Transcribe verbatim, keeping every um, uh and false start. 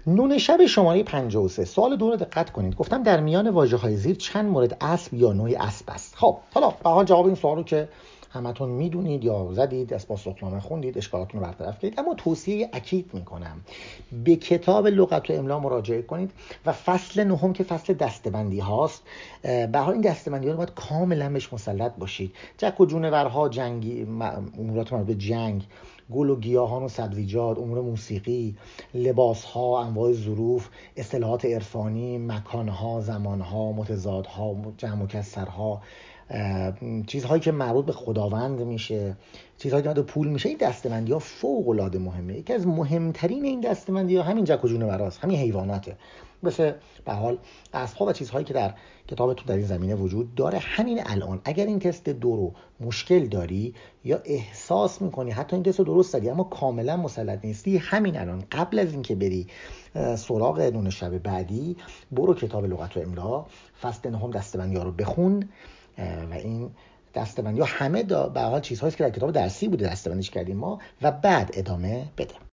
نون شب شماره پنجاه و سه. سوال دو رو دقت کنید. گفتم در میان واژه‌های زیر چند مورد اسب یا نوع اسب است؟ خب حالا به حال جواب این سوالو که همتون میدونید یا زدید، از پاسخنامه خوندید، اشکالاتون رو برطرف کردید، اما توصیه اکید میکنم به کتاب لغت و املا مراجعه کنید و فصل نهم که فصل دسته‌بندی هاست، به حال این دسته‌بندی ها رو باید کاملا بهش مسلط باشید. جک و جونورها، جنگی، امورات مربوط به جنگ، گل و گیاهان و سبزیجات، امور موسیقی، لباسها، انواع ظروف، اصطلاحات عرفانی، مکانها، زمانها، متضادها، جمع و کسرها، چیزهایی که مربوط به خداوند میشه، چیزهایی که مربوط به پول میشه، این دسته‌بندی ها فوق العاده مهمه. یکی از مهمترین این دسته‌بندی ها همین جک و جونوراست، همین حیواناته، مثل به حال اسب‌ها و چیزهایی که در کتابتون در این زمینه وجود داره. همین الان اگر این تست دو رو مشکل داری یا احساس میکنی حتی این تست رو درست زدی اما کاملا مسلط نیستی، همین الان قبل از اینکه بری سراغ نون شب بعدی، برو کتاب لغت و املا فصل نهم دسته‌بندی ها رو بخون و این دسته‌بندی ها همه به حال چیزهایی که در کتاب درسی بوده دسته‌بندیش کردیم ما، و بعد ادامه بده.